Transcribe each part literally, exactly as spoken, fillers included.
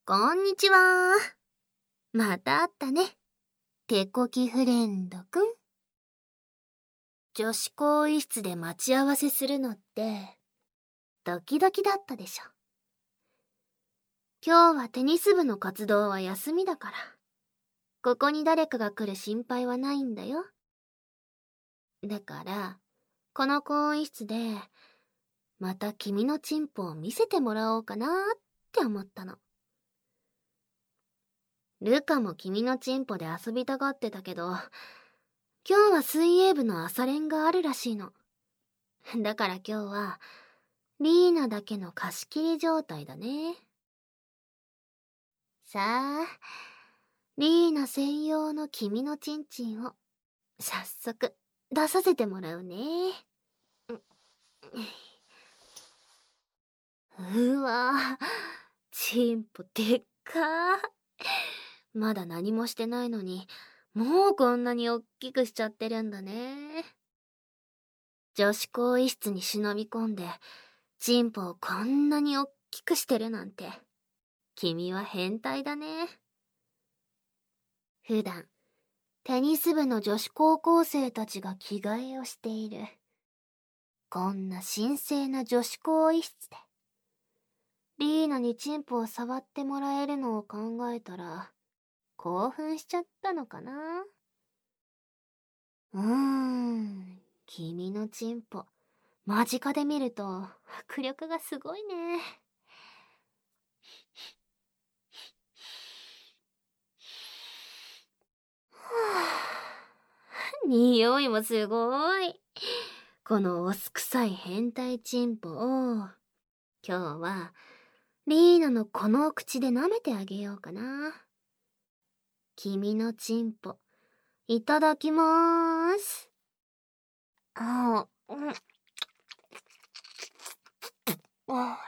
こんにちは。また会ったね。手こきフレンドくん。女子更衣室で待ち合わせするのって、ドキドキだったでしょ。今日はテニス部の活動は休みだから、ここに誰かが来る心配はないんだよ。だから、この更衣室で、また君のチンポを見せてもらおうかなって思ったの。ルカも君のチンポで遊びたがってたけど、今日は水泳部の朝練があるらしいの。だから今日は、リーナだけの貸し切り状態だね。さあ、リーナ専用の君のチンチンを、早速、出させてもらうね。うわぁ、チンポでっかー。まだ何もしてないのに、もうこんなにおっきくしちゃってるんだね。女子更衣室に忍び込んで、チンポをこんなにおっきくしてるなんて、君は変態だね。普段、テニス部の女子高校生たちが着替えをしている。こんな神聖な女子更衣室で、リーナにチンポを触ってもらえるのを考えたら、興奮しちゃったのかな。うーん、君のチンポ、間近で見ると迫力がすごいね。匂いもすごい。このおすくさい変態チンポを、今日は、リーナのこの口で舐めてあげようかな。君のチンポ、いただきまーす。ああ、うん。あ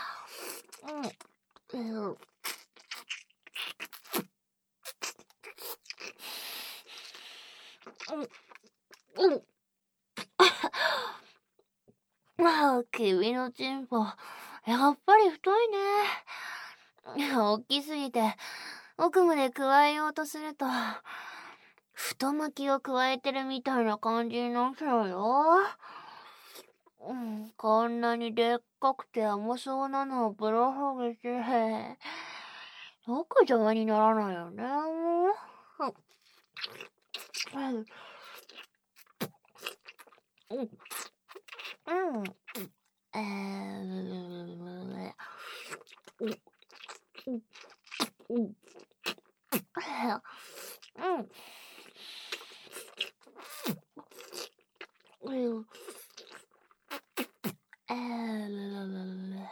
うん。うん。うん。ああ、君のチンポ、やっぱり太いね。大きすぎて、奥まで加えようとすると、太巻きを加えてるみたいな感じになっちゃうよ。うん、こんなにでっかくて重そうなのをぶら下げて、よく邪魔にならないよね。うん。うん。うん。えー、うん。うん。うん。うん。えー、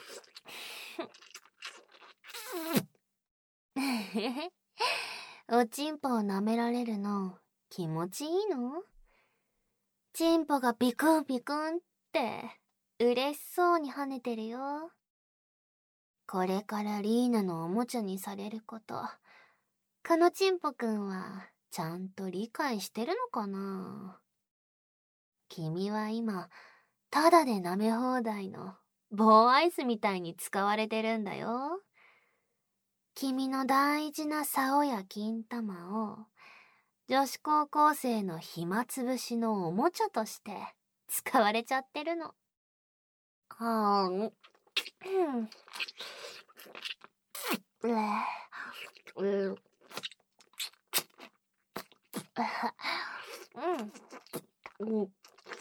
おちんぽを舐められるの気持ちいいの？チンポがビクンビクンって嬉しそうに跳ねてるよ。これからリーナのおもちゃにされること、かのチンポくんはちゃんと理解してるのかな？君は今、ただで舐め放題の棒アイスみたいに使われてるんだよ。君の大事な竿や金玉を女子高校生の暇つぶしのおもちゃとして使われちゃってるの。はあ、うん。うん。うん。うん。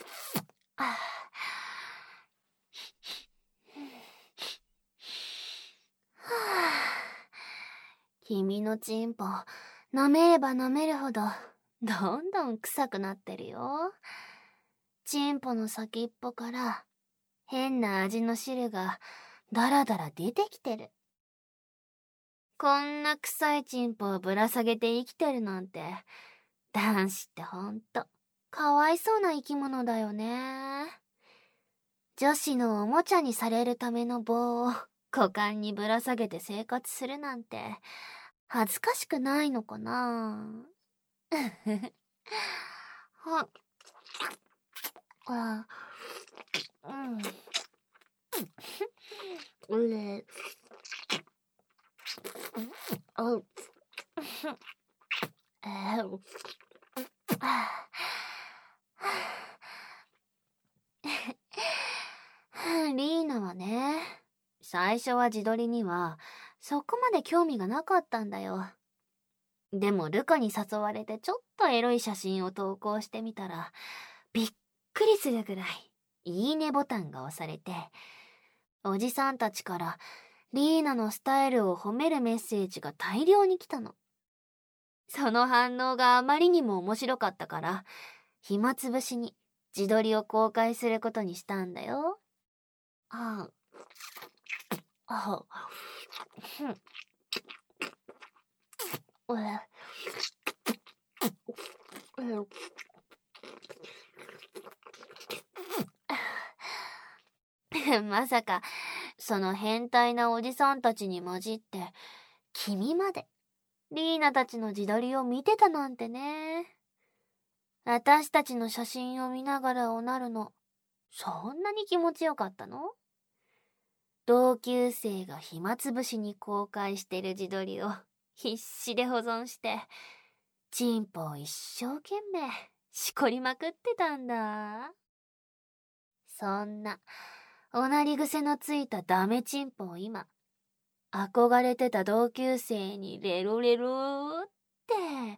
君のチンポ、舐めれば舐めるほど、どんどん臭くなってるよ。チンポの先っぽから、変な味の汁が、だらだら出てきてる。こんな臭いチンポをぶら下げて生きてるなんて、男子ってほんと、かわいそうな生き物だよね。女子のおもちゃにされるための棒を股間にぶら下げて生活するなんて、恥ずかしくないのかな？は、あ、うん。うれ、 う、えー、リーナはね、最初は自撮りにはそこまで興味がなかったんだよ。でもルカに誘われてちょっとエロい写真を投稿してみたら、びっくりするぐらいいいねボタンが押されて、おじさんたちからリーナのスタイルを褒めるメッセージが大量に来たの。その反応があまりにも面白かったから、暇つぶしに自撮りを公開することにしたんだよ。ああ、ああ、ふん、うえ、うえ、まさか、その変態なおじさんたちに混じって、君まで、リーナたちの自撮りを見てたなんてね。私たちの写真を見ながらおなるの、そんなに気持ちよかったの？同級生が暇つぶしに公開してる自撮りを必死で保存して、チンポを一生懸命しこりまくってたんだ。そんな、おなり癖のついたダメチンポを今、憧れてた同級生にレロレロって、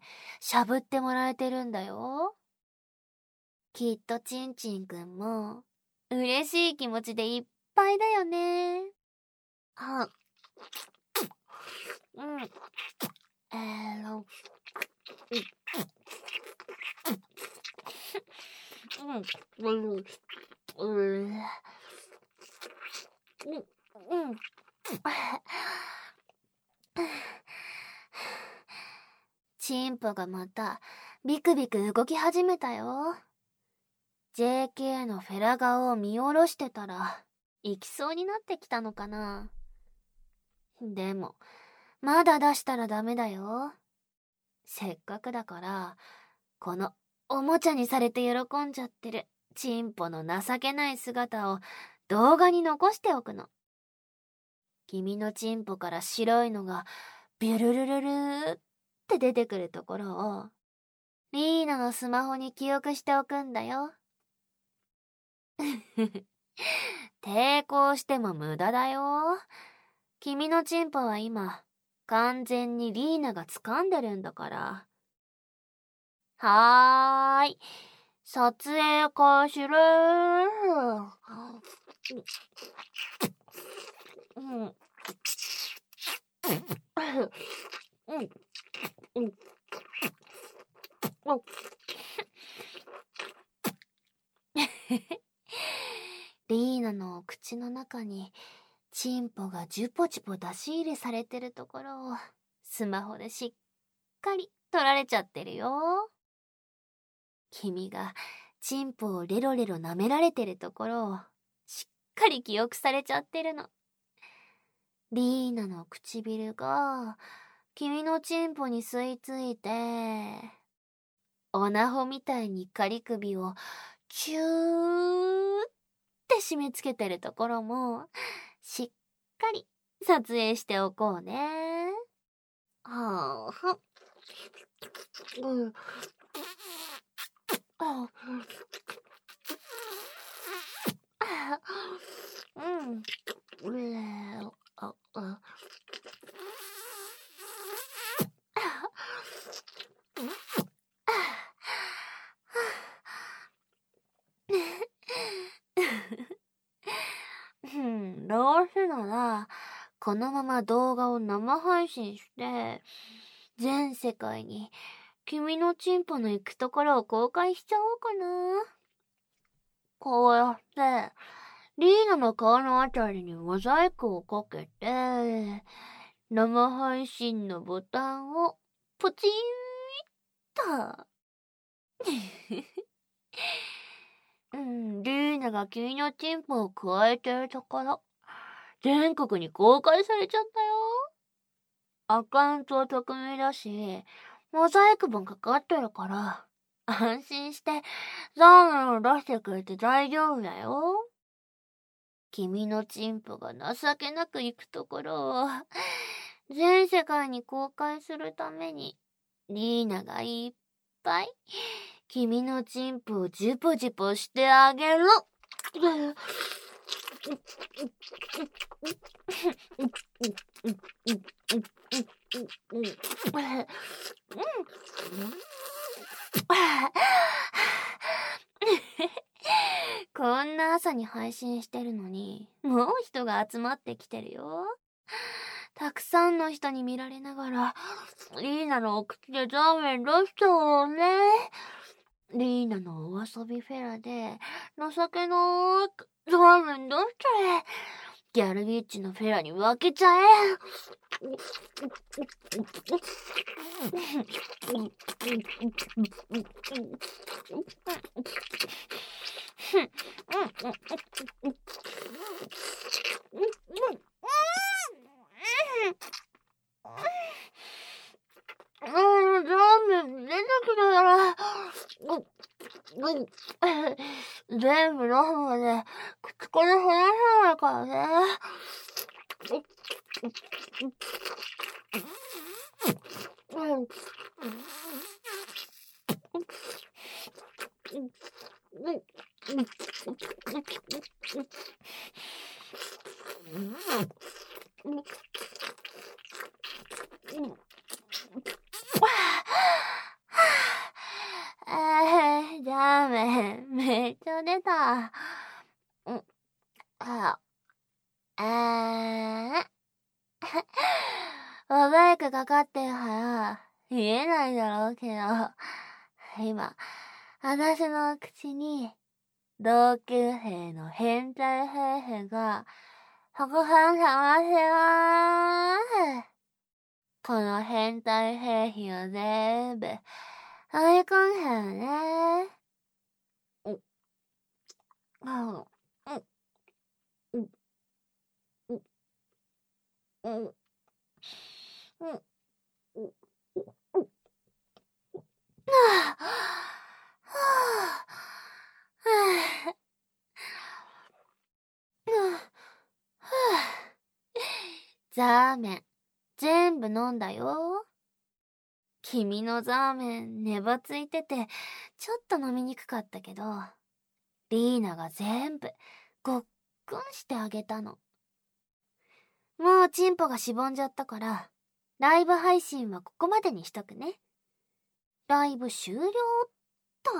しゃぶってもらえてるんだよ。きっとチンチンくんも、嬉しい気持ちでいっぱいだよね。あ、うん。えーの、うん、うん、うん、うん、うん。チンポがまたビクビク動き始めたよ。ジェーケー のフェラ顔を見下ろしてたら行きそうになってきたのかな。でもまだ出したらダメだよ。せっかくだからこのおもちゃにされて喜んじゃってるチンポの情けない姿を動画に残しておくの。君のチンポから白いのがビュルルルルーって出てくるところをリーナのスマホに記憶しておくんだよ。抵抗しても無駄だよ。君のチンポは今完全にリーナが掴んでるんだから。はーい。撮影開始るー。うん。うん。うん。うん。リーナの口の中にチンポがジュポチュポ出し入れされてるところをスマホでしっかり撮られちゃってるよ。君がチンポをレロレロ舐められてるところをしっかり記憶されちゃってるの。リーナの唇が君のチンポに吸い付いて、オナホみたいに仮首をチューって締め付けてるところもしっかり撮影しておこうね。はあ、うん。あ、うん。うあ、あ、うん、どうせなら、このまま動画を生配信して、全世界に君のチンポの行くところを公開しちゃおうかな。こうやって、リーナの顔のあたりにモザイクをかけて、生配信のボタンをポチンと。うん、リーナが君のチンポを加えてるところ、全国に公開されちゃったよ。アカウントは匿名だし、モザイクもかかってるから、安心してザーメンを出してくれて大丈夫だよ。君のチンポが情けなく行くところを、 全世界に公開するために、リーナがいっぱい、君のチンポをジュポジュポしてあげる。こんな朝に配信してるのに、もう人が集まってきてるよ。たくさんの人に見られながら、リーナのお口でザーメン出したのね。リーナのお遊びフェラで、情けのくザーメン出したれ。ギャルビッチのフェラに分けちゃえ。うん、ラーメン出てきたから、全部飲むまで口から離さないからね。えー、ダメ。めっちゃ出た。うん。あ、えー。モザイクかかってるから、見えないだろうけど、今、私の口に、同級生の変態夫婦が、たくさん探してまーす。この変態兵器を全部、飲み込んだよね。うん、うん、うん、うん、うん、うん、うん、うん、はぁ、はぁ、ザーメン、全部飲んだよ。君のザーメン、ネバついてて、ちょっと飲みにくかったけど、リーナが全部、ごっくんしてあげたの。もうチンポがしぼんじゃったから、ライブ配信はここまでにしとくね。ライブ終了っと。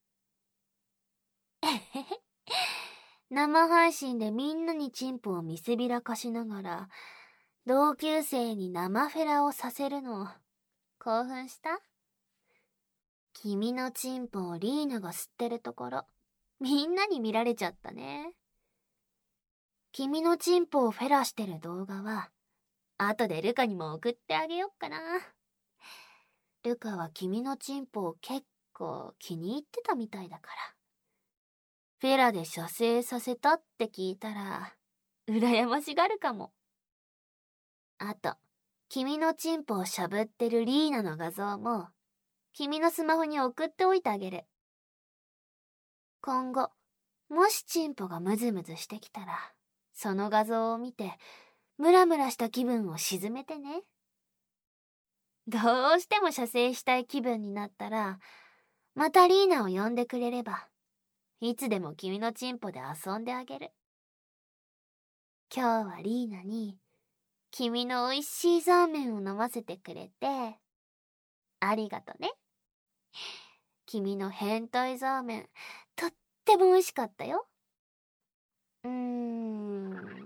えへへ。生配信でみんなにチンポを見せびらかしながら、同級生に生フェラをさせるの、興奮した？君のチンポをリーナが吸ってるところ、みんなに見られちゃったね。君のチンポをフェラしてる動画は、後でルカにも送ってあげよっかな。ルカは君のチンポを結構気に入ってたみたいだから。フェラで射精させたって聞いたら、羨ましがるかも。あと、君のチンポをしゃぶってるリーナの画像も、君のスマホに送っておいてあげる。今後、もしチンポがムズムズしてきたら、その画像を見て、ムラムラした気分を鎮めてね。どうしても射精したい気分になったら、またリーナを呼んでくれれば、いつでも君のチンポで遊んであげる。今日はリーナに、君の美味しいザーメンを飲ませてくれて、ありがとね。君の変態ザーメン、とっても美味しかったよ。うーん。